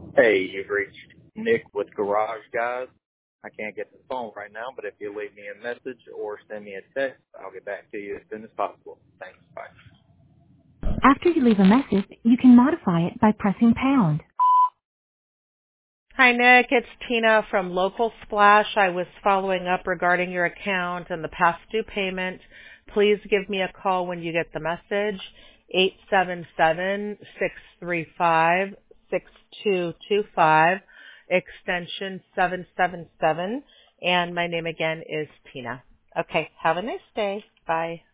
Hey, you've reached Nick with Garage Guys. I can't get to the phone right now, but if you leave me a message or send me a text, I'll get back to you as soon as possible. Thanks. Bye. After you leave a message, you can modify it by pressing pound. Hi, Nick. It's Tina from Local Splash. I was following up regarding your account and the past due payment. Please give me a call when you get the message, 877-635-6225, extension 777, and my name again is Tina. Okay, have a nice day. Bye.